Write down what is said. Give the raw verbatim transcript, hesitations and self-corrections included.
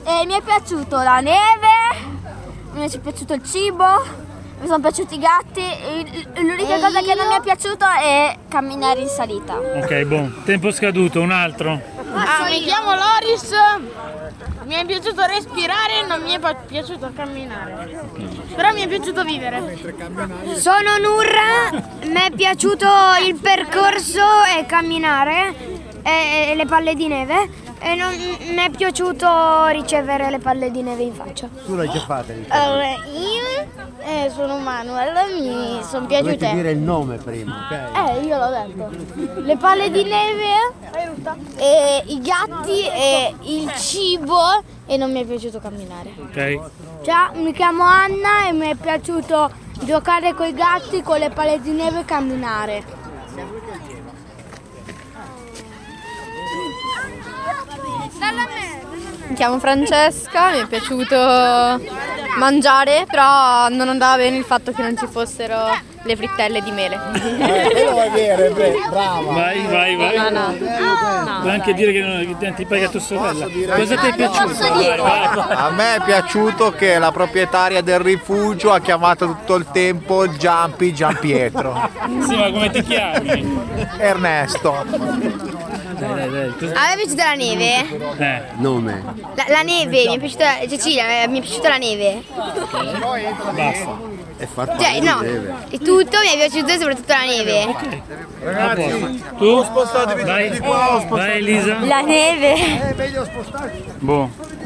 E mi è piaciuto la neve, mi è piaciuto il cibo, mi sono piaciuti i gatti. L'unica cosa che non mi è piaciuto è camminare in salita. Ok, buon. Tempo scaduto, un altro. Ah, mi chiamo Loris, mi è piaciuto respirare, non mi è piaciuto camminare. Però mi è piaciuto vivere. Sono Nurra, mi è piaciuto il percorso e camminare e, e le palle di neve. E non mi è piaciuto ricevere le palle di neve in faccia. Tu l'hai già fatta? Allora, io eh, sono Manuel, mi sono piaciute. Dovete dire il nome prima, ok? Eh, io l'ho detto. Le palle di neve, e i gatti e il cibo e non mi è piaciuto camminare. Ok. Ciao, mi chiamo Anna e mi è piaciuto giocare con i gatti, con le palle di neve e camminare. Mi chiamo Francesca, mi è piaciuto mangiare, però non andava bene il fatto che non ci fossero le frittelle di mele. Eh, quello va bene, brava. Vai, vai, vai. No, no. Puoi anche dire che non che ti paga tua sorella. Cosa ti è piaciuto? Vai, vai. A me è piaciuto che la proprietaria del rifugio ha chiamato tutto il tempo Giampi Giampietro. Sì, ma come ti chiami? Ernesto. Dai, dai, dai. Cosa- A me è piaciuta la neve, Eh, Nome. la, la neve, mi è piaciuta, Cecilia, mi è piaciuta la neve. basta. È far Cioè, palle no, di neve. e tutto mi è piaciuto e soprattutto la neve. Ragazzi, tu? Vai, vai Elisa. La neve. È meglio spostarsi. Boh.